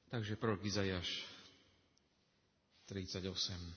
Takže prorok Izaiáš 38.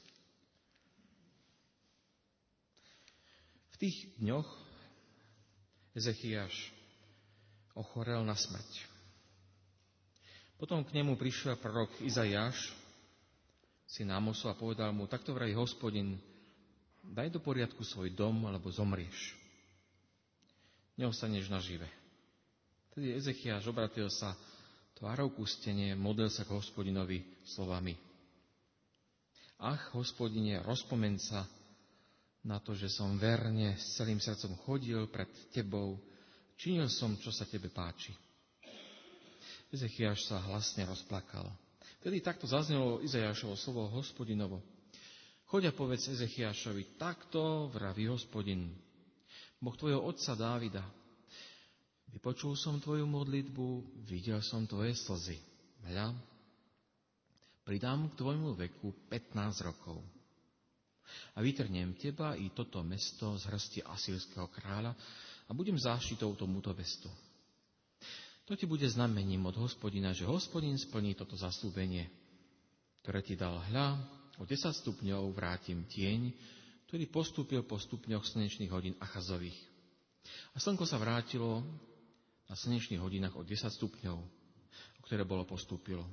V tých dňoch Ezechiáš ochorel na smrť. Potom k nemu prišiel prorok Izaiáš, syn Ámosov, a povedal mu: takto vraví Hospodin, daj do poriadku svoj dom, alebo zomrieš. Neostaneš nažive. Tedy Ezechiáš obratil sa tvárou ku stene, modlil sa k Hospodinovi slovami: ach, Hospodine, rozpomeň sa na to, že som verne s celým srdcom chodil pred tebou, činil som, čo sa tebe páči. Ezechiáš sa hlasne rozplakal. Vtedy takto zaznelo Izaiášovo slovo Hospodinovo: choď a povedz Ezechiášovi, takto vraví Hospodin, Boh tvojho otca Dávida: vypočul som tvoju modlitbu, videl som tvoje slzy. Hľa, pridám k tvojmu veku 15 rokov. A vytrnem teba i toto mesto z hrsti asýrskeho kráľa a budem záštitou tomuto mestu. To ti bude znamením od Hospodina, že Hospodin splní toto zasľúbenie, ktoré ti dal. Hľa, o 10 stupňov vrátim tieň, ktorý postúpil po stupňoch slnečných hodín Achazových. A slnko sa vrátilo na slnečných hodinách o 10 stupňov, o ktoré bolo postúpilo.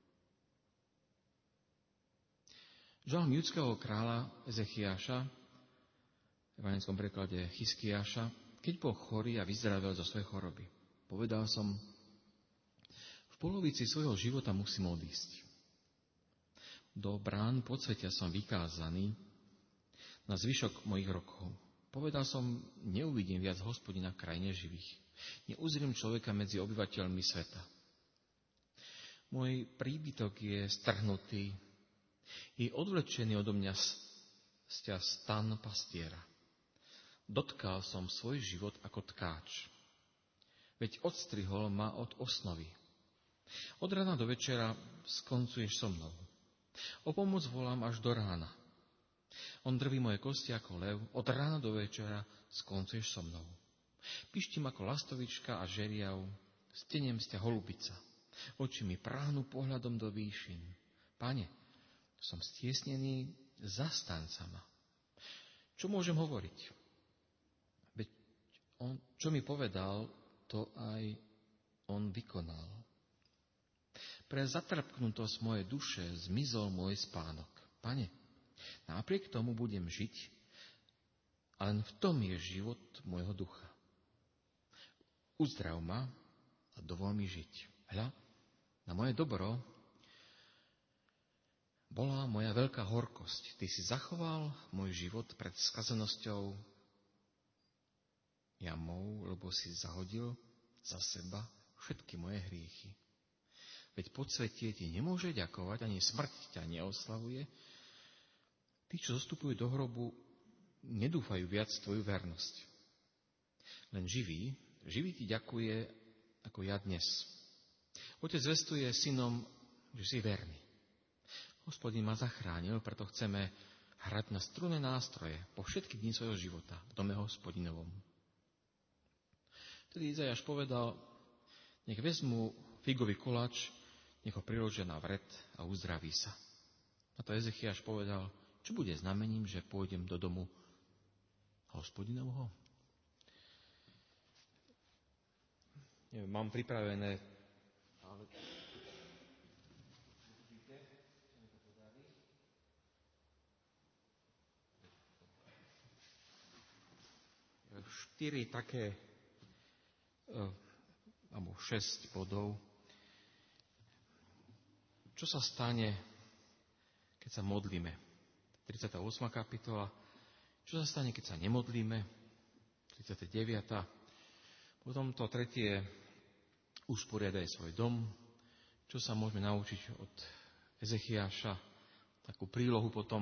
Žalm judského kráľa Ezechiáša, v evanjelickom preklade Chyskiáša, keď bol chorý a vyzdravel zo svojej choroby. Povedal som: v polovici svojho života musím odísť. Do brán podsvetia som vykázaný na zvyšok mojich rokov. Povedal som: neuvidím viac Hospodina v krajine živých. Neuzriem človeka medzi obyvateľmi sveta. Môj príbytok je strhnutý, je odvlečený odo mňa stan pastiera. Dotkal som svoj život ako tkáč. Veď odstrihol ma od osnovy. Od rána do večera skoncuješ so mnou. O pomoc volám až do rána. On drví moje kosti ako lev, od rána do večera skoncuješ so mnou. Pištím ako lastovička a žeriav, stenem sťa holubica. Oči mi práhnu pohľadom do výšin. Pane, som stiesnený, zastaň sa ma. Čo môžem hovoriť? Veď on, čo mi povedal, to aj on vykonal. Pre zatrpknutosť mojej duše zmizol môj spánok. Pane, napriek tomu budem žiť, a len v tom je život môjho ducha. Uzdrav ma a dovol mi žiť. Hľa, na moje dobro bola moja veľká horkosť. Ty si zachoval môj život pred skazenosťou jamou, lebo si zahodil za seba všetky moje hriechy. Veď podsvetie ti nemôže ďakovať, ani smrť ťa neoslavuje. Tí, čo zostupujú do hrobu, nedúfajú viac tvoju vernosť. Len živý ti ďakuje, ako ja dnes. Otec zvestuje synom, že si verný. Hospodin ma zachránil, preto chceme hrať na strunné nástroje po všetky dni svojho života v dome Hospodinovom. Vtedy Izaiáš povedal: nech vezmu figový koláč, nech ho priložia na vret a uzdraví sa. A to Ezechiáš povedal: čo bude znamením, že pôjdem do domu Hospodinovho? Neviem, mám pripravené, ale 4 také, alebo 6 bodov. Čo sa stane, keď sa modlíme? 38. kapitola. Čo sa stane, keď sa nemodlíme? 39. Potom to tretie, usporiadaj svoj dom. Čo sa môžeme naučiť od Ezechiáša? Takú prílohu potom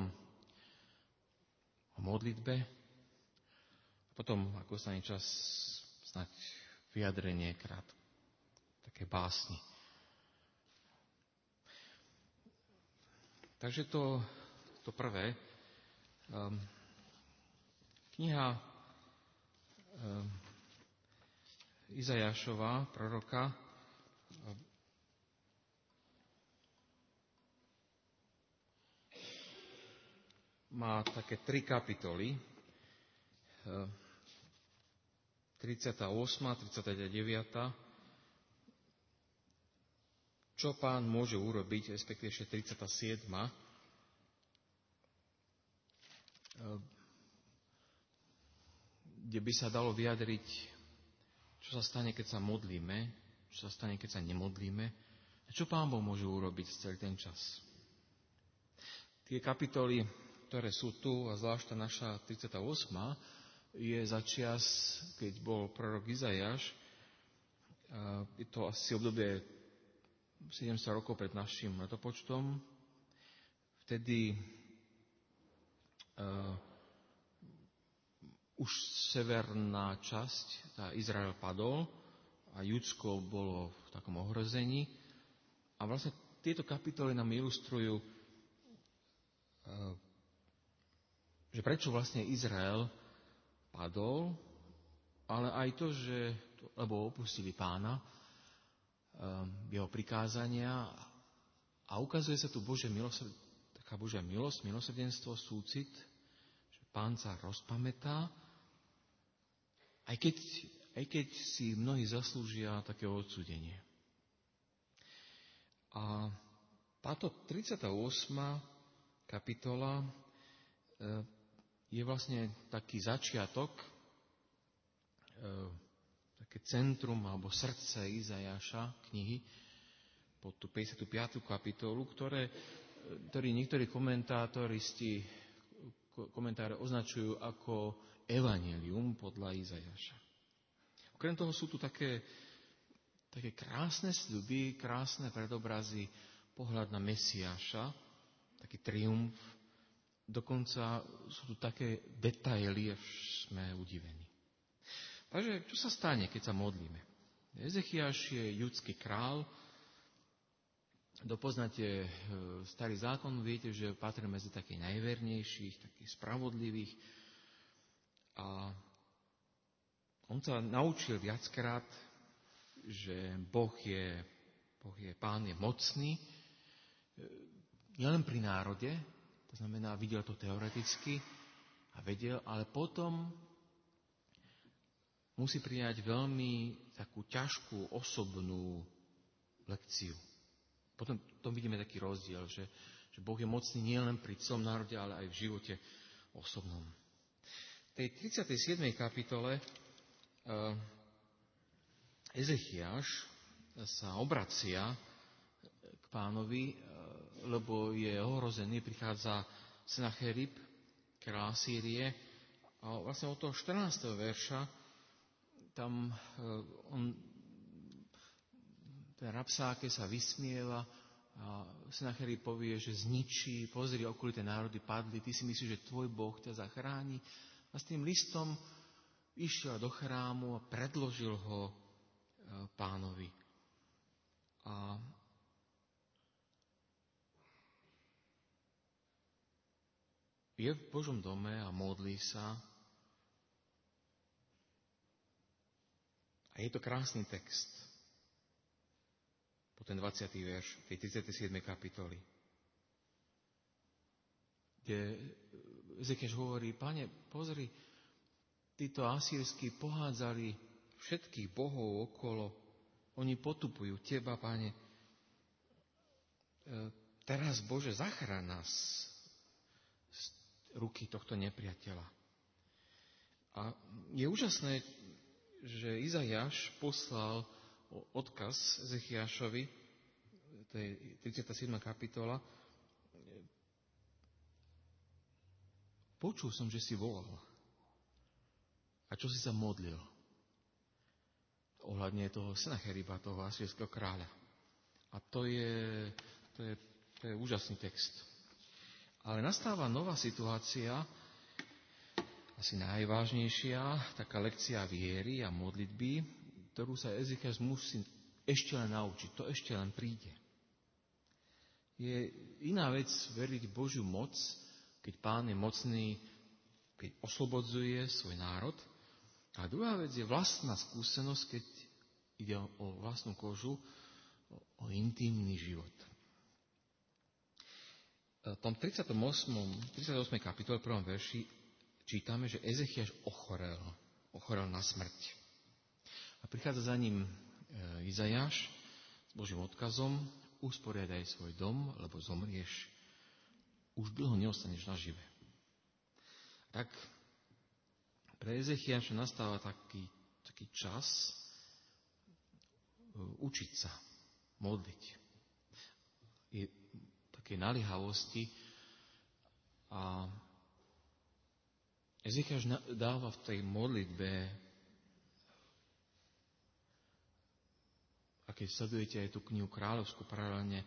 o modlitbe. Potom, ako sa čas, snáď vyjadrenie také básni. Takže to prvé. Kniha Izaiášova, proroka, má také 3 kapitoly. 38., 39. Čo Pán môže urobiť, respektíve 37. Kde by sa dalo vyjadriť, čo sa stane, keď sa modlíme, čo sa stane, keď sa nemodlíme, a čo Pán Boh môže urobiť celý ten čas. Tie kapitoly, ktoré sú tu, a zvlášť tá naša 38., je za čias, keď bol prorok Izaiáš. Je to asi obdobie 700 rokov pred našim letopočtom. Vtedy už severná časť, tá Izrael padol a Judsko bolo v takom ohrození. A vlastne tieto kapitoly nám ilustrujú, že prečo vlastne Izrael padol, ale aj to, že lebo opustili Pána, jeho prikázania, a ukazuje sa tu taká Božia milosť, milosrdenstvo, súcit, že Pán sa rozpamätá, aj keď si mnohí zaslúžia také odsúdenie. A táto 38. kapitola je vlastne taký začiatok, také centrum alebo srdce Izaiáša knihy pod tú 55. kapitolu, ktorý niektorí komentáre označujú ako evanjelium podľa Izaiáša. Okrem toho sú tu také krásne sľuby, krásne predobrazy, pohľad na Mesiáša, taký triumf. Dokonca sú tu také detaily, až sme udivení. Takže čo sa stane, keď sa modlíme? Ezechiáš je judský král. Kto poznáte Starý zákon, viete, že patrí medzi takých najvernejších, takých spravodlivých. A on sa naučil viackrát, že Boh je Pán, je mocný, nielen pri národe, to znamená, videl to teoreticky a vedel, ale potom musí prijať veľmi takú ťažkú osobnú lekciu. Potom vidíme taký rozdiel, že Boh je mocný nielen pri celom národe, ale aj v živote osobnom. V tej 37. kapitole Ezechiáš sa obracia k Pánovi, lebo je ohrozený, prichádza Senacherib, kráľ Sýrie, a vlastne od toho 14. verša tam ten Rabsáke sa vysmieva a Senacherib povie, že zničí, pozri, okolité národy padli, ty si myslíš, že tvoj Boh ťa zachráni. A s tým listom išiel do chrámu a predložil ho Pánovi. A je v Božom dome a modlí sa. A je to krásny text. Po ten 20. verš tej 37. kapitoly. Kde Ezekiáš hovorí, Pane, pozri, títo asýrsky pohádzali všetkých bohov okolo. Oni potupujú teba, Pane. Teraz, Bože, zachráň nás z ruky tohto nepriateľa. A je úžasné, že Izaiáš poslal odkaz Ezechiášovi, to je 37. kapitola. Počul som, že si volal. A čo si sa modlil? Ohľadne toho Senacheriba, toho asýrskeho kráľa. A to je úžasný text. Ale nastáva nová situácia, asi najvážnejšia, taká lekcia viery a modlitby, ktorú sa Ezechiáš musí ešte len naučiť. To ešte len príde. Je iná vec veriť Božiu moc, keď Pán je mocný, keď oslobodzuje svoj národ. A druhá vec je vlastná skúsenosť, keď ide o vlastnú kožu, o intimný život. v tom 38. kapitole, 1. verši, čítame, že Ezechiaš ochorel na smrť. A prichádza za ním Izajáš s Božím odkazom: usporiadaj svoj dom, lebo zomrieš. Už dlho neostaneš nažive. Tak pre Ezechiaša nastáva taký čas učiť sa, modliť. Je také naliehavosti a Ezechiaš dáva v tej modlitbe, a keď sledujete aj tú knihu kráľovskú paralelne,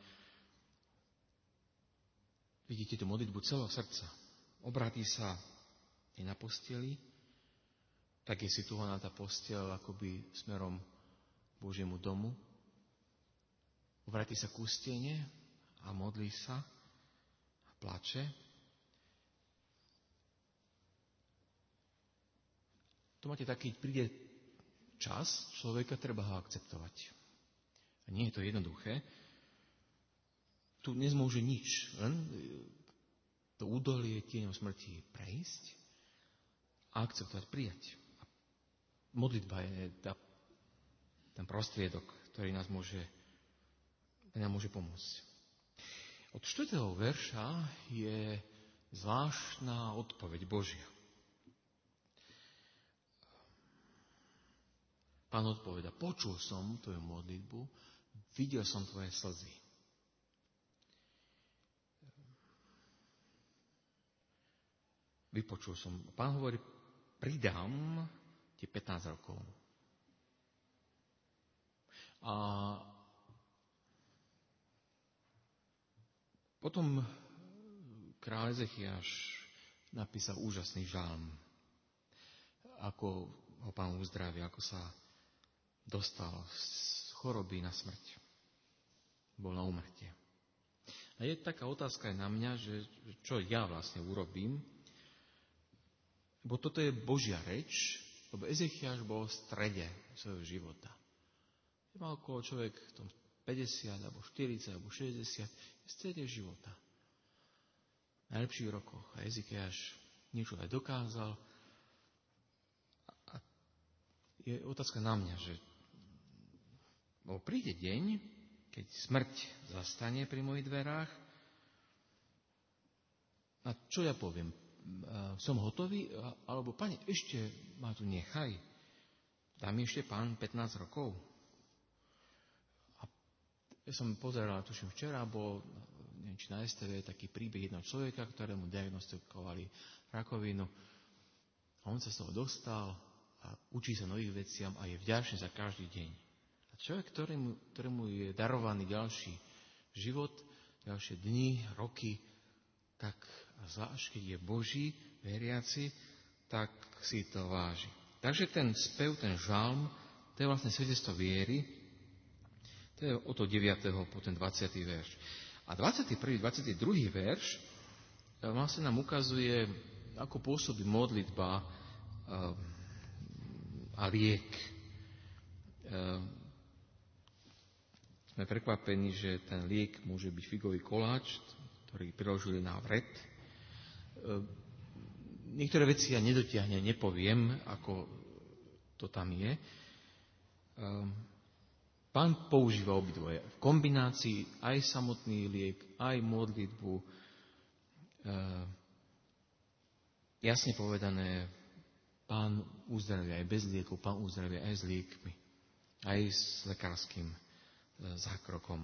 vidíte tú modlitbu celého srdca. Obratí sa aj na posteli, tak je situovaná tá posteľ akoby smerom k Božiemu domu. Obratí sa ku stene a modlí sa a plače. To máte taký, príde čas človeka, treba ho akceptovať. A nie je to jednoduché. Tu nezmôže nič, len to údolie tieňom smrti prejsť a akceptovať, prijať. A modlitba je ten prostriedok, ktorý nám môže pomôcť. Od 4. verša je zvláštna odpoveď Božia. Pán odpoveda: počul som tvoju modlitbu, videl som tvoje slzy. Vypočul som. Pán hovorí: pridám ti 15 rokov. A potom kráľ Ezechiaš napísal úžasný žalm, ako ho Pán uzdravil, ako sa dostal z choroby na smrť. Bol na úmrtie. A je taká otázka aj na mňa, že čo ja vlastne urobím, bo toto je Božia reč, lebo Ezechiaš bol v strede svojho života. Mal okolo človek v tom 50, alebo 40, alebo 60, v strede života. V najlepších rokoch. A Ezechiaš niečo aj dokázal. A je otázka na mňa, že príde deň, keď smrť zastane pri mojich dverách, a čo ja poviem? Som hotový? Alebo, Pane, ešte ma tu nechaj. Dá mi ešte Pán 15 rokov? A ja som pozeral, tuším včera, bol, neviem, či na STV, taký príbeh jedného človeka, ktorému diagnostikovali rakovinu. A on sa z toho dostal a učí sa nových veciam a je vďačný za každý deň. A človek, ktorému je darovaný ďalší život, ďalšie dni, roky, tak zvlášť, keď je Boží, veriaci, tak si to váži. Takže ten spev, ten žalm, to je vlastne svedectvo viery. To je od toho 9. po ten 20. verš. A 21. 22. verš vlastne nám ukazuje, ako pôsobí modlitba a liek. Sme prekvapení, že ten liek môže byť figový koláč, ktorý priložili na vret. Niektoré veci ja nedotiahnem, nepoviem, ako to tam je. Pán používa obidvoje. V kombinácii aj samotný liek, aj modlitbu. Jasne povedané, Pán uzdravia aj bez liekov, Pán uzdravia aj s liekmi, aj s lekárskym zákrokom.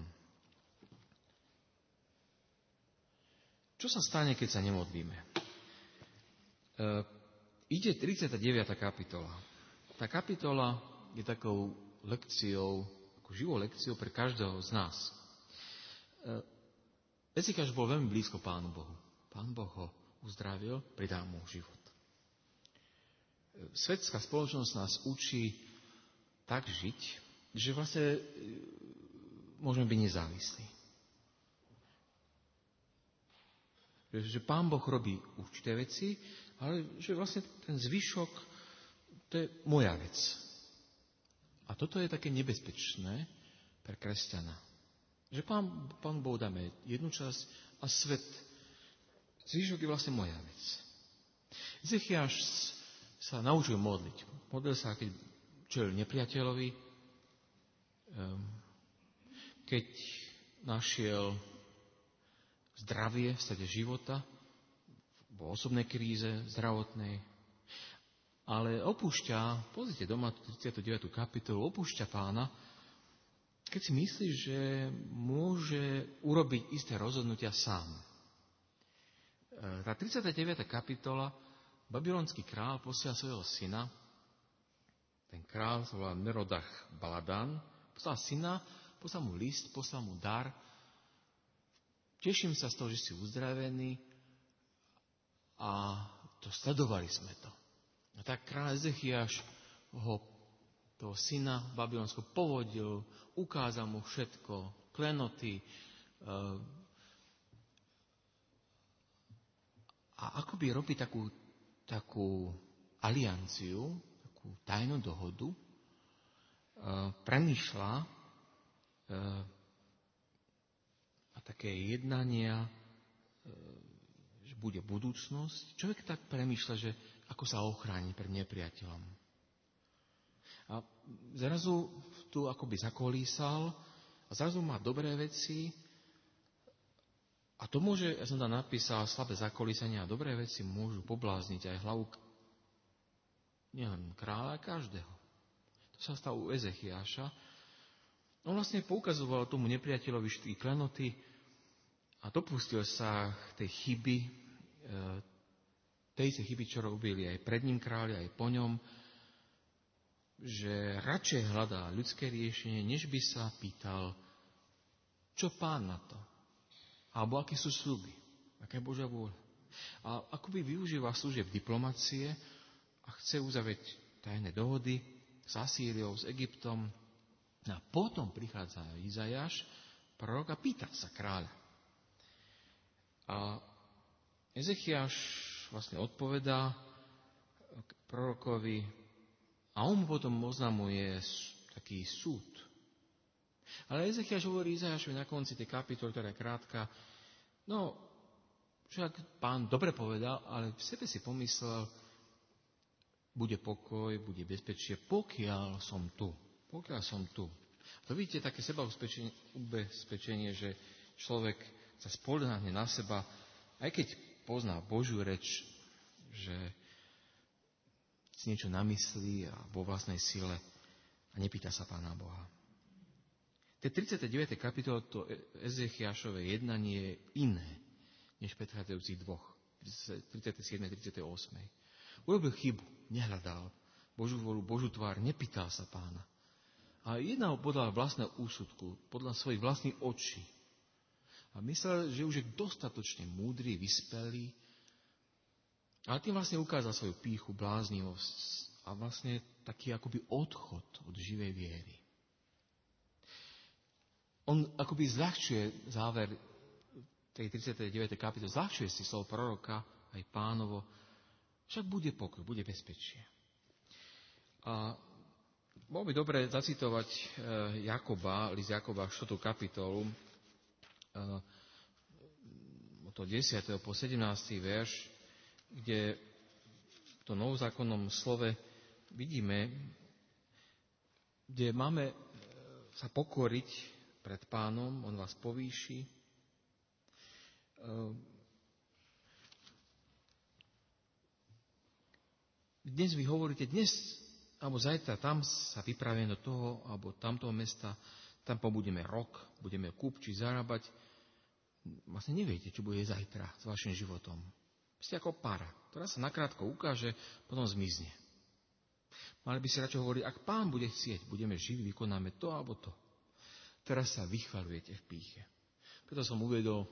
Čo sa stane, keď sa nemodlíme? Ide 39. kapitola. Tá kapitola je takou lekciou, ako živou lekciou pre každého z nás. Ezechiaš bol veľmi blízko Pánu Bohu. Pán Boh ho uzdravil, pridal mu život. Svetská spoločnosť nás učí tak žiť, že vlastne môžeme byť nezávislí. Že Pán Boh robí určité veci, ale že vlastne ten zvyšok, to je moja vec. A toto je také nebezpečné pre kresťana. Že Pán Boh dáme jednu časť a svet Zvyšok je vlastne moja vec. Ezechiáš sa naučil modliť. Modlil sa, keď čelil nepriateľovi, keď našiel zdravie v strede života, vo osobnej kríze, zdravotnej, ale opúšťa, pozrite doma 39. kapitolu, opúšťa Pána, keď si myslí, že môže urobiť isté rozhodnutia sám. Tá 39. kapitola, babylonský král posiela svojho syna, ten král sa volá Merodach Baladan, poslal syna, poslal mu list, poslal mu dar. Teším sa z toho, že si uzdravený a to sledovali sme to. A tak kráľ Ezechiáš toho syna babylonského povodil, ukázal mu všetko, klenoty, a akoby robí takú alianciu, takú tajnú dohodu, premýšľa a také jednania, že bude budúcnosť. Človek tak premýšľa, že ako sa ochrániť pred nepriateľom. A zrazu tu akoby zakolísal a zrazu má dobré veci a to môže, ja som tam napísal, slabé zakolísania a dobré veci môžu poblázniť aj hlavu nielen kráľa, ale každého. To sa stalo u Ezechiáša. On vlastne poukazoval tomu nepriateľovi štyri klenoty a dopustil sa tej chyby, čo robili aj pred ním králi, aj po ňom, že radšej hľadá ľudské riešenie, než by sa pýtal, čo Pán na to, alebo aké sú sľuby, aká je Božia vôľa. A akoby využíva služieb diplomacie a chce uzavrieť tajné dohody s Asýriou, s Egyptom. A potom prichádza Izajáš, prorok, a pýta sa kráľa. A Ezechiáš vlastne odpovedá prorokovi a on mu potom oznamuje taký súd. Ale Ezechiáš hovorí Izajášovi na konci tej kapitoly, ktorá je krátka, no, však Pán dobre povedal, ale v sebe si pomyslel, bude pokoj, bude bezpečie, pokiaľ som tu. Pokiaľ som tu. To vidíte, také sebaubezpečenie, že človek sa spoľahnne na seba, aj keď pozná Božiu reč, že si niečo namyslí a vo vlastnej sile a nepýta sa Pána Boha. Tie 39. kapitola, to Ezechiášové jednanie je iné, než predchádzajúcich dvoch, 37. a 38. Urobil chybu, nehľadal Božiu vôľu, Božiu tvár, nepýtal sa Pána. A jednal podľa vlastného úsudku, podľa svojich vlastných očí. A myslel, že už je dostatočne múdry, vyspelý, ale tým vlastne ukázal svoju pýchu, bláznivosť a vlastne taký akoby odchod od živej viery. On akoby zľahčuje záver tej 39. kapitoly, zľahčuje si slovo proroka, aj Pánovo, však bude pokoj, bude bezpečie. A bolo by dobre zacitovať list Jakoba, 4. kapitolu, od 10. po 17. verš, kde v tom novozákonnom slove vidíme, kde máme sa pokoriť pred Pánom, on vás povýši. Dnes vy hovoríte, dnes alebo zajtra tam sa vypravíme do toho alebo tamtoho mesta, tam pobudeme rok, budeme kúpčiť, zarábať. Vlastne neviete, čo bude zajtra s vašim životom. Ste ako para, ktorá sa nakrátko ukáže, potom zmizne. Mali by si radšej hovoriť, ak Pán bude chcieť, budeme živí, vykonáme to alebo to. Teraz sa vychvaľujete v pýche. Preto som uvedol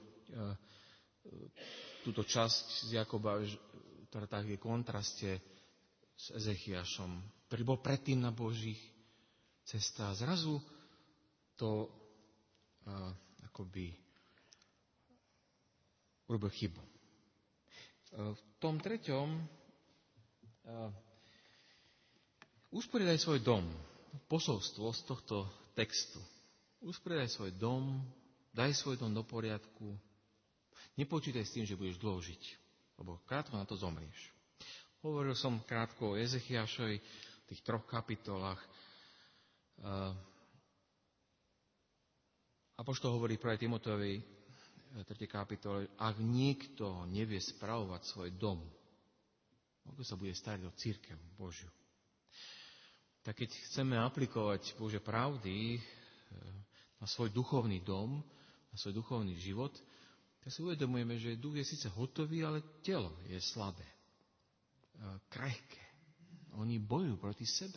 túto časť z Jakoba, ktorá tak je v kontraste s Ezechiášom, ktorý bol predtým na Božích cestách. Zrazu to akoby urobil chybu. V tom treťom usporiadaj svoj dom. Posolstvo z tohto textu. Usporiadaj svoj dom, daj svoj dom do poriadku. Nepočítaj s tým, že budeš dlho žiť, lebo krátko na to zomrieš. Hovoril som krátko o Ezechiašovi v tých 3 kapitolách. Apoštol hovorí v 1. Timotejovi 3. kapitole, ak niekto nevie spravovať svoj dom, ako sa bude starať o cirkev Božiu. Tak keď chceme aplikovať Božie pravdy na svoj duchovný dom, na svoj duchovný život, tak si uvedomujeme, že duch je síce hotový, ale telo je slabé, krehké. Oni bojujú proti sebe.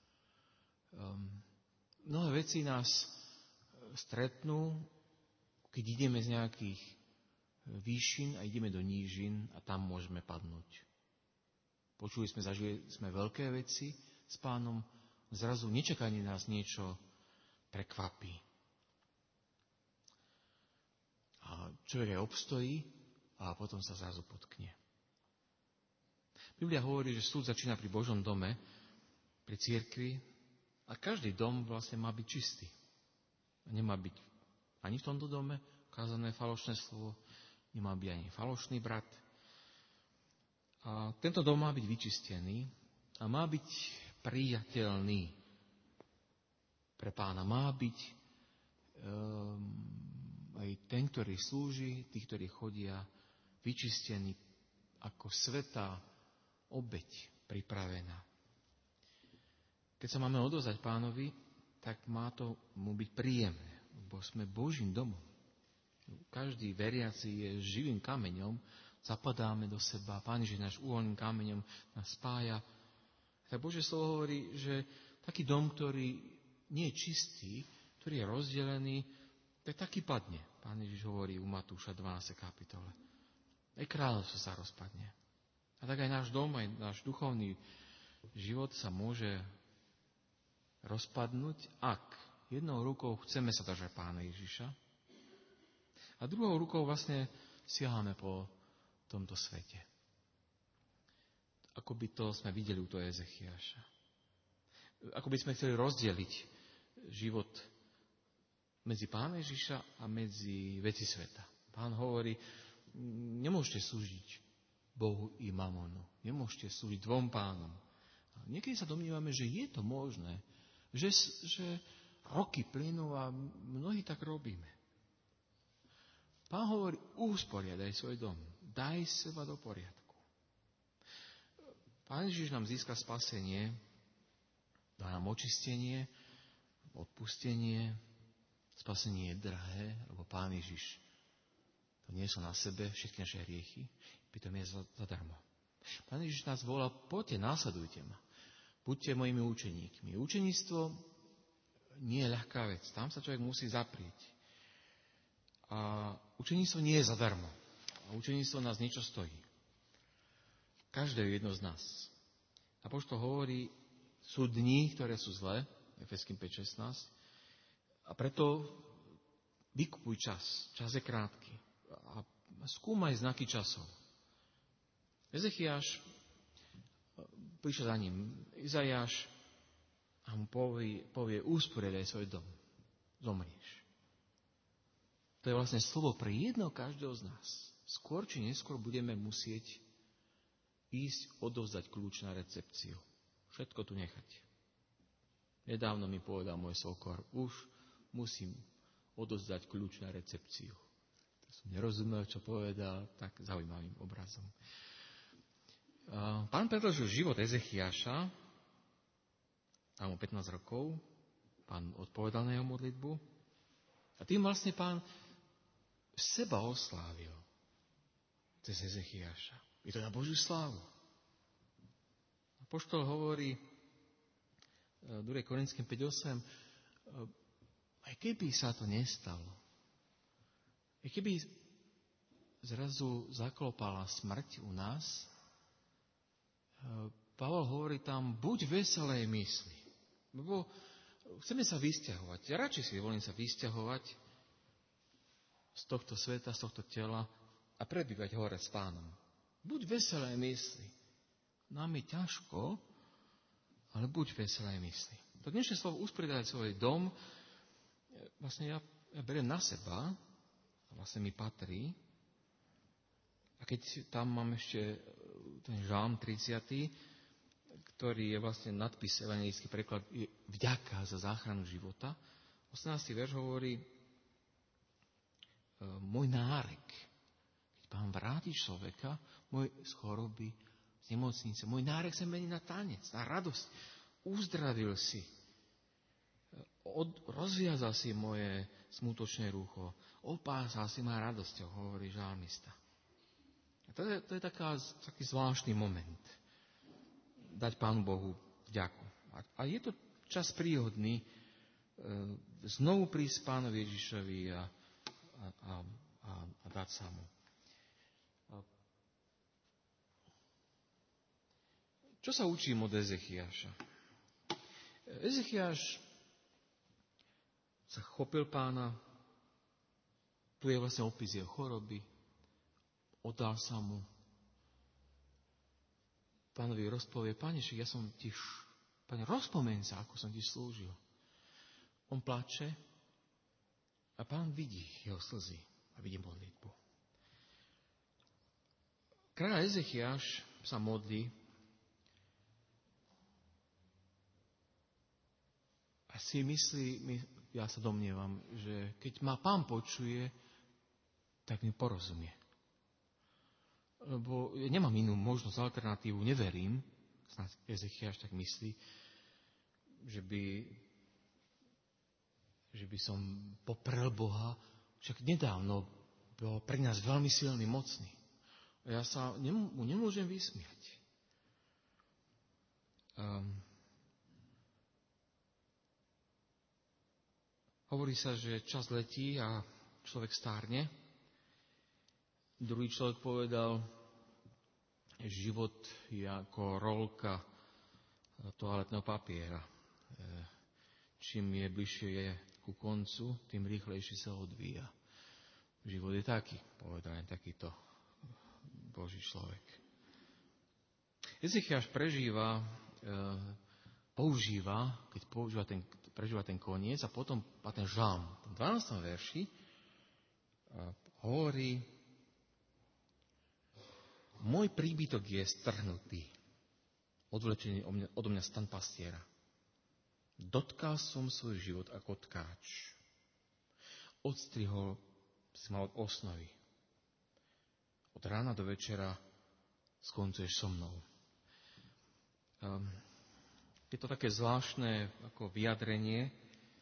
Mnohé veci nás stretnú, keď ideme z nejakých výšin a ideme do nížin a tam môžeme padnúť. Počuli sme, zažili sme veľké veci s Pánom, zrazu nečakane nás niečo prekvapí. A človek aj obstojí a potom sa zrazu potkne. Biblia hovorí, že súd začína pri Božom dome, pri cirkvi a každý dom vlastne má byť čistý. A nemá byť ani v tomto dome kázané falošné slovo, nemá byť ani falošný brat. A tento dom má byť vyčistený a má byť priateľný pre Pána. Má byť aj ten, ktorý slúži, tí, ktorí chodia, vyčistený ako svätá obeť pripravená. Keď sa máme odovzdať Pánovi, tak má to mu byť príjemné, lebo sme Božím domom. Každý veriaci je živým kameňom, zapadáme do seba, Pán Ježiš náš uholným kameňom nás spája. Tak Božie slovo hovorí, že taký dom, ktorý nie je čistý, ktorý je rozdelený, tak taký padne. Pán Ježiš hovorí u Matúša 12. kapitole. Aj kráľovstvo sa rozpadne. A tak aj náš dom, aj náš duchovný život sa môže rozpadnúť, ak jednou rukou chceme sa držať Pána Ježiša a druhou rukou vlastne siahame po tomto svete. Ako by to sme videli u toho Ezechiaša. Ako by sme chceli rozdeliť život medzi Pána Ježiša a medzi veci sveta. Pán hovorí, nemôžete slúžiť Bohu i mamonu. Nemôžete slúžiť 2 pánom. A niekedy sa domnívame, že je to možné, že roky plynú a mnohí tak robíme. Pán hovorí, usporiadaj svoj dom, daj seba do poriadku. Pán Ježiš nám získa spasenie, dá nám očistenie, odpustenie. Spasenie je drahé, lebo Pán Ježiš to niesol na sebe všetky naše hriechy, pritom je zadarmo. Pán Ježiš nás volá, poďte, následujte ma. Buďte mojimi učeníkmi. Učeníctvo nie je ľahká vec. Tam sa človek musí zaprieť. A učeníctvo nie je zadarmo. A učeníctvo nás niečo stojí. Každé jedno z nás. Apoštol hovorí, sú dni, ktoré sú zlé, Efeským 5.16, a preto vykupuj čas. Čas je krátky. A skúmaj znaky časov. Ezechiaš prišiel za ním Izajáš a mu povie usporiadaj svoj dom. Zomrieš. To je vlastne slovo pre jedného každého z nás. Skôr či neskôr budeme musieť ísť odovzdať kľúč na recepciu. Všetko tu nechať. Nedávno mi povedal môj svokor, už musím odovzdať kľúč na recepciu. To som nerozumel, čo povedal, tak zaujímavým obrazom. Pán predložil život Ezechiaša, tam mu 15 rokov, Pán odpovedal na jeho modlitbu a tým vlastne Pán seba oslávil cez Ezechiaša. Je to na Božiu slávu. Apoštol hovorí 2. Korinským 5.8, aj keby sa to nestalo, aj keby zrazu zaklopala smrť u nás, Pavol hovorí tam, buď veselej mysli, lebo chceme sa vysťahovať. Ja radšej si dovolím sa vysťahovať z tohto sveta, z tohto tela a prebývať hore s Pánom. Buď veselej mysli. Nám je ťažko, ale buď veselej mysli. To dnešné slovo usporiadať svoj dom, vlastne ja beriem na seba, a vlastne mi patrí, A keď tam mám ešte ten žalm 30., ktorý je vlastne nadpis, evanjelický preklad, je vďaka za záchranu života. 18. verš hovorí, môj nárek, keď Pán vráti človeka, z choroby, z nemocnice, môj nárek sa mení na tanec, na radosť. Uzdravil si, rozviazal si moje smutočné rúcho, opásal si ma radosťou, hovorí žalmista. A to je taký zvláštny moment. Dať Pánu Bohu vďaku. A je to čas príhodný znovu prísť Pánovi Ježišovi a dať sa mu. Čo sa učím od Ezechiaša? Ezechiaš sa chopil Pána, tu je vlastne opis jeho choroby, oddal sa mu. Pánovi rozpovie, Pane, ja som ti, Pane, rozpomeň sa, ako som ti slúžil. On plače a Pán vidí jeho slzy a vidí modlitbu. Kráľ Ezechiaš sa modlí a si myslí, ja sa domnievam, že keď ma Pán počuje, tak mi porozumie. Lebo ja nemám inú možnosť, alternatívu, neverím, snáď Ezechiaš tak myslí, že by som poprel Boha, však nedávno bol pre nás veľmi silný, mocný. A ja sa mu nemôžem vysmiať. Hovorí sa, že čas letí a človek stárne. Druhý človek povedal, že život je ako rolka toaletného papiera. Čím je bližšie je ku koncu, tým rýchlejšie sa odvíja. Život je taký, povedal len takýto Boží človek. Ezechiaš prežíva ten koniec a potom ten žalm. V 12. verši hovorí, môj príbytok je strhnutý, odvlečený odo mňa stan pastiera. Dotkal som svoj život ako tkáč. Odstrihol si ma od osnovy. Od rána do večera skoncuješ so mnou. Je to také zvláštne ako vyjadrenie,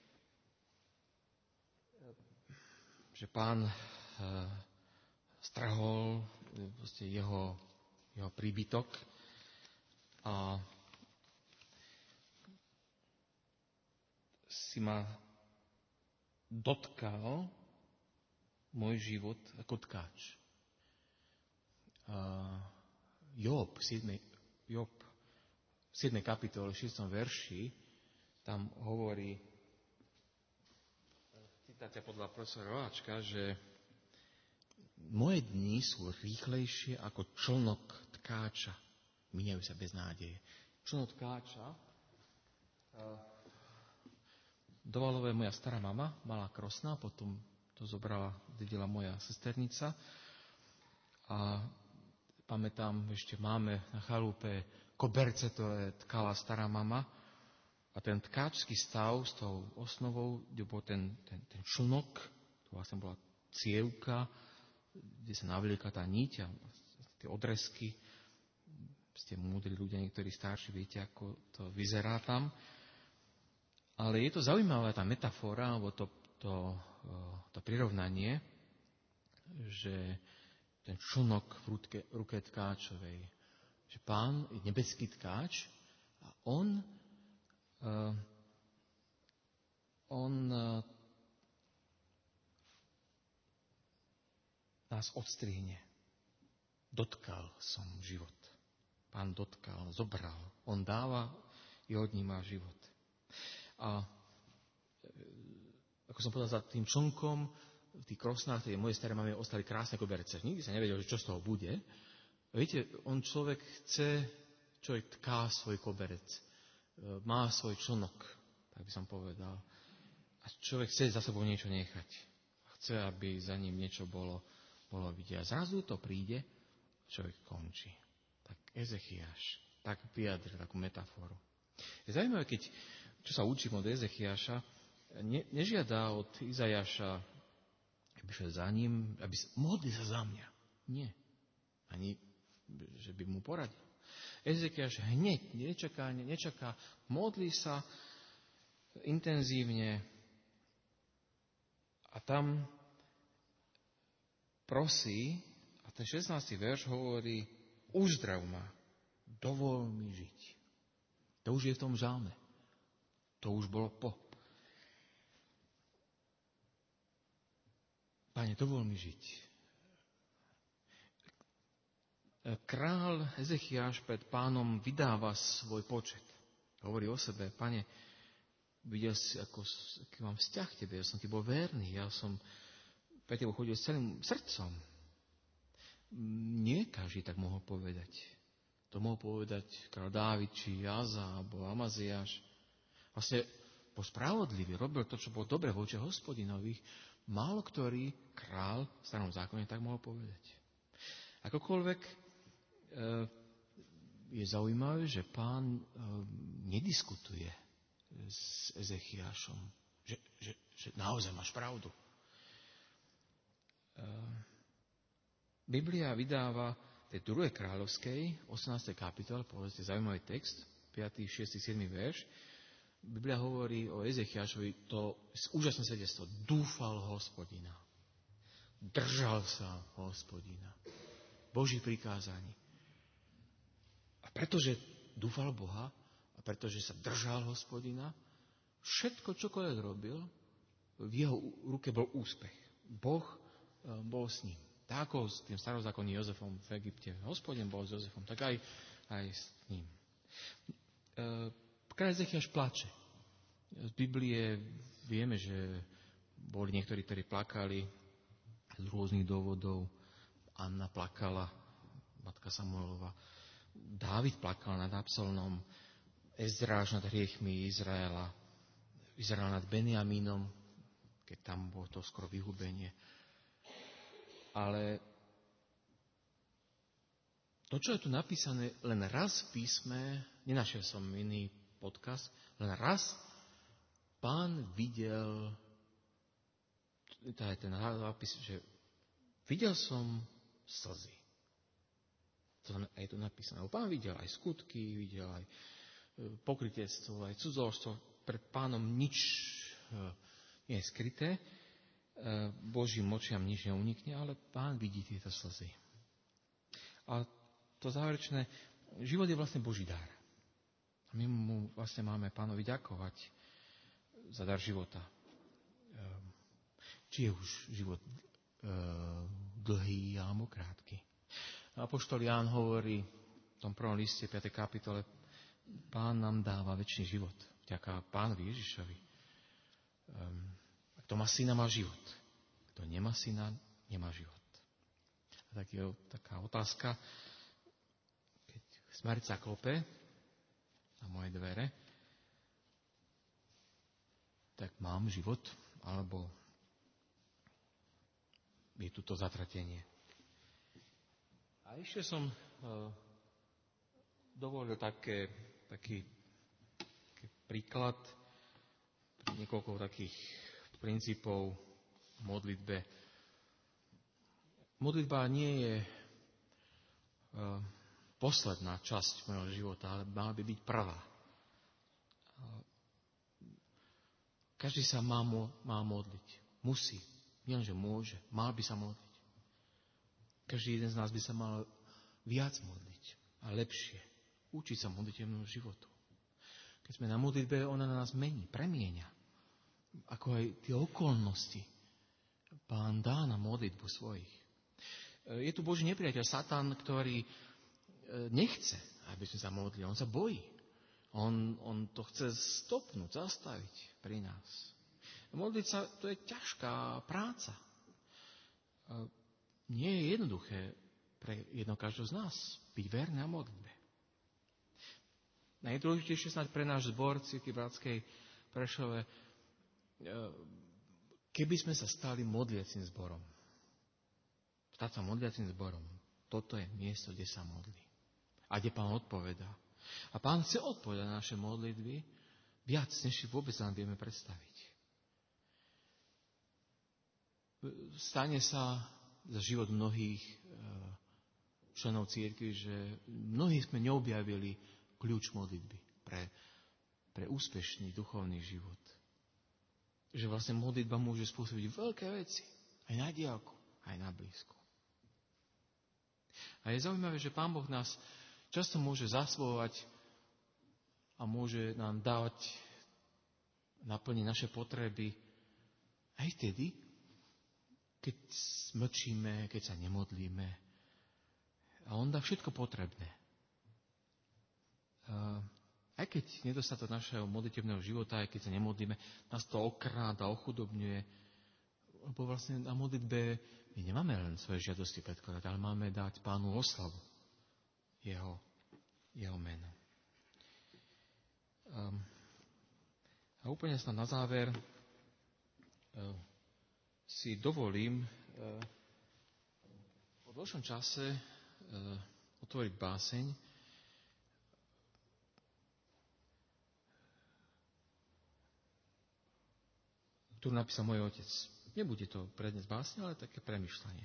že Pán strhol jeho príbytok a si ma dotkal môj život ako tkáč. Job v 7. kapitole, 6. verši, tam hovorí, citácia podľa profesora Roháčka, že moje dni sú rýchlejšie ako člnok tkáča. Míňajú sa bez nádeje. Člnok tkáča. Dovalové moja stará mama, malá krosná, potom to dedila moja sesternica. A pamätám, ešte máme na chalúpe koberce, to je tkala stará mama. A ten tkáčský stav s tou osnovou, kde bol ten člnok, to vlastne bola cievka, kde sa navlieka tá niť a tie odrezky. Ste múdri ľudia, niektorí starší, viete, ako to vyzerá tam. Ale je to zaujímavá tá metafora, alebo to prirovnanie, že ten člnok v ruke tkáčovej, že Pán je nebeský tkáč a on nás odstrihne. Dotkal som život. Pán dotkal, zobral. On dáva i odníma život. A ako som povedal, za tým člnkom v tých krosnách tej mojej starej mame ostali krásne koberce. Nikdy sa nevedel, čo z toho bude. Viete, človek tká svoj koberec. Má svoj člnok, tak by som povedal. A človek chce za sebou niečo nechať. Chce, aby za ním niečo bolo vidieť. A zrazu to príde človek končí. Tak Ezechiáš tak vyjadril takú metaforu. Je zaujímavé, čo sa učím od Ezechiáša, nežiada od Izajaša, aby šiel za ním, aby modli sa za mňa. Nie. Ani, že by mu poradil. Ezechiáš hneď nečaká, modlí sa intenzívne a tam prosí, a ten 16. verš hovorí, uzdrav ma, dovol mi žiť. To už je v tom žalme. To už bolo po. Pane, dovol mi žiť. Král Ezechiáš pred pánom vydáva svoj počet. Hovorí o sebe, Pane, videl si, aký mám vzťah k tebe, ja som ti bol verný, ja som pre teba chodil s celým srdcom. Nie každý tak mohol povedať. To mohol povedať kráľ Dávid, či Aza, alebo Amaziáš. Vlastne bol spravodlivý, robil to, čo bolo dobre v očiach Hospodinových. Málo ktorý král v starom zákone tak mohol povedať. Akokoľvek je zaujímavé, že pán nediskutuje s Ezechiášom, že naozaj máš pravdu. Biblia vydáva tej 2. kráľovskej, 18. kapitole, povedzte, zaujímavý text, 5., 6., 7. verš. Biblia hovorí o Ezechiášovi to úžasné svedectvo. Dúfal Hospodina. Držal sa Hospodina. Boží prikázaní. A pretože dúfal Boha a pretože sa držal Hospodina, všetko, čokoľvek robil, v jeho ruke bol úspech. Boh bol s ním. Tak ako s tým starozákonným Jozefom v Egypte. Hospodin bol s Jozefom, tak aj s ním. Kráľ Ezechiáš plače. Z Biblie vieme, že boli niektorí, ktorí plakali z rôznych dôvodov. Anna plakala, matka Samuelova. Dávid plakal nad Absalonom. Ezráš nad hriechmi Izraela. Izrael nad Benjamínom, keď tam bolo to skoro vyhubenie. Ale to, čo je tu napísané len raz v písme, nenašiel som iný podcast, len raz pán videl, to je ten zápis, že videl som slzy. To je tu napísané. Pán videl aj skutky, videl aj pokrytectvo, aj cudzoložstvo. Pred pánom nič nie je skryté. Božím očiam nič neunikne, ale pán vidí tieto slzy. A to záverečné, život je vlastne Boží dar. A my mu vlastne máme pánovi ďakovať za dar života. Či je už život dlhý alebo krátky. Apoštol Ján hovorí v tom prvom liste 5. kapitole, Pán nám dáva večný život vďaka Pánovi Ježišovi. Kto má syna, má život. Kto nemá syna, nemá život. A tak je taká otázka, keď smrť klope na moje dvere, tak mám život, alebo je tu to zatratenie. A ešte som dovolil taký príklad, niekoľko takých princípov v modlitbe. Modlitba nie je posledná časť mojho života, ale mala by byť prvá. Každý sa má modliť. Musí. Nielenže môže. Mal by sa modliť. Každý jeden z nás by sa mal viac modliť. A lepšie. Učiť sa modlitevnému životu. Keď sme na modlitbe, ona na nás mení, premieňa. Ako aj tie okolnosti. Pán dá na modlitbu svojich. Je tu Boží nepriateľ, Satan, ktorý nechce, aby sme sa modlili. On sa bojí. On to chce stopnúť, zastaviť pri nás. Modliť sa, to je ťažká práca. Nie je jednoduché pre jedno každého z nás byť verný na modlitbe. Najdôležitejšie snáď pre náš zbor Cirkvi Bratskej Prešove, keby sme sa stali modliacim zborom. Stať sa modliacim zborom. toto je miesto, kde sa modlí. A kde Pán odpovedá. A Pán chce odpovedať na naše modlitby viac, než si vôbec nám vieme predstaviť. Stane sa za život mnohých členov cirkvi, že mnohí sme neobjavili kľúč modlitby pre úspešný duchovný život. Že vlastne modlitba môže spôsobiť veľké veci. Aj na diaľku, aj na blízku. A je zaujímavé, že Pán Boh nás často môže zaslovovať a môže nám dávať naplniť naše potreby aj vtedy, keď mlčíme, keď sa nemodlíme. A on dá všetko potrebné. Aj keď nedostatok našeho modlitebného života, aj keď sa nemodlíme, nás to okráda, ochudobňuje. Lebo vlastne na modlitbe my nemáme len svoje žiadosti predkladať, ale máme dať Pánu oslavu jeho meno. A úplne snad na záver si dovolím po dlhšom čase otvoriť báseň, ktorú napísal môj otec. Nebude to prednes básne, ale také premýšľanie,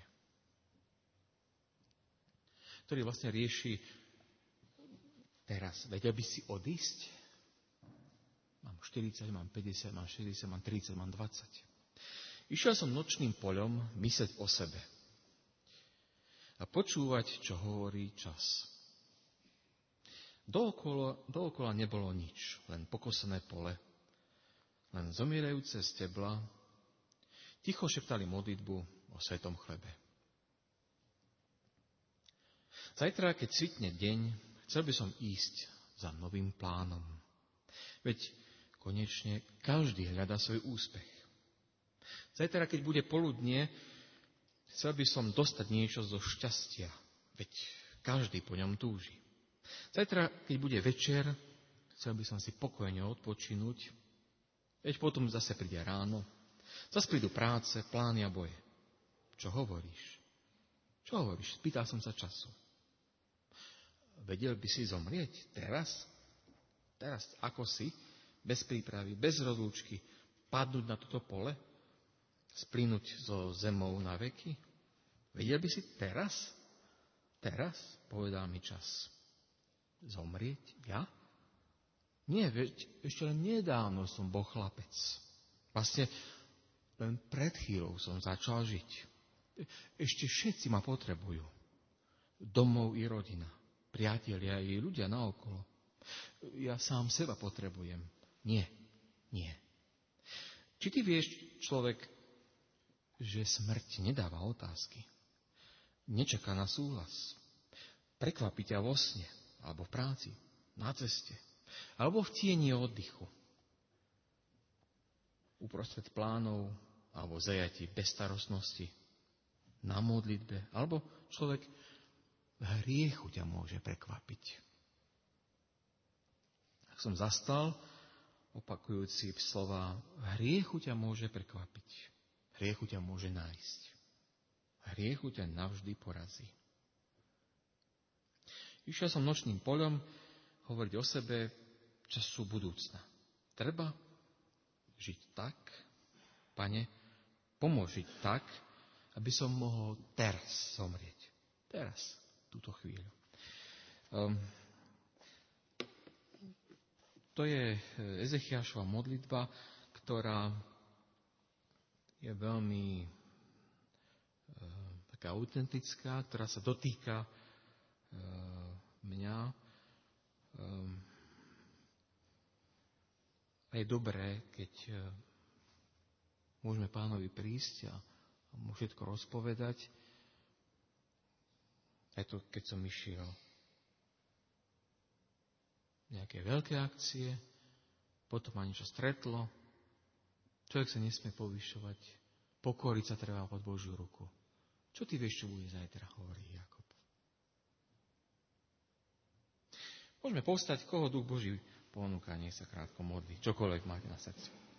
ktorý vlastne rieši teraz. Vedel by si odísť? Mám 40, mám 50, mám 60, mám 30, mám 20. Išiel som nočným poľom mysleť o sebe a počúvať, čo hovorí čas. Dookola nebolo nič, len pokosené pole, len zomierajúce stebla, ticho šeptali modlitbu o svetom chlebe. Zajtra, keď svitne deň, chcel by som ísť za novým plánom. Veď konečne každý hľadá svoj úspech. Zajtra, keď bude poludnie, chcel by som dostať niečo zo šťastia. Veď každý po ňom túži. Zajtra, keď bude večer, chcel by som si pokojne odpočinúť. Veď potom zase príde ráno. Zase prídu práce, plány a boje. Čo hovoríš? Čo hovoríš? Spýtal som sa času. Vedel by si zomrieť teraz? Teraz, ako si? Bez prípravy, bez rozlúčky, padnúť na toto pole? Splínuť so zemou na veky? Vedel by si teraz? Teraz? Povedal mi čas. Zomrieť? Ja? Nie, veď ešte len nedávno som bol chlapec. Vlastne len pred chvíľou som začal žiť. Ešte všetci ma potrebujú. Domov i rodina, priatelia i ľudia naokolo. Ja sám seba potrebujem. Nie. Či ty vieš, človek, že smrť nedáva otázky? Nečaká na súhlas. Prekvapí ťa vo sne, alebo v práci, na ceste, alebo v tieni oddychu. Uprostred plánov, alebo zajatí bezstarostnosti, na modlitbe, alebo človek v hriechu ťa môže prekvapiť. Ak som zastal, opakujúci slova, v hriechu ťa môže prekvapiť. V hriechu ťa môže nájsť. V hriechu ťa navždy porazí. Išiel som nočným poľom hovoriť o sebe času budúcna. Treba žiť tak, Pane, pomôž žiť tak, aby som mohol teraz zomrieť. Teraz, túto chvíľu. To je Ezechiášova modlitba, ktorá je veľmi taká autentická, ktorá sa dotýka mňa. A je dobré, keď môžeme Pánovi prísť a mu všetko rozpovedať. Aj to, keď som išiel nejaké veľké akcie, potom ma niečo stretlo. Človek sa nesmie povyšovať. Pokoriť sa treba pod Božiu ruku. Čo ty vieš, čo bude zajtra, hovorí Jakob. Môžeme povstať, koho Duch Boží ponúka, nech sa krátko modlí. Čokoľvek máte na srdci.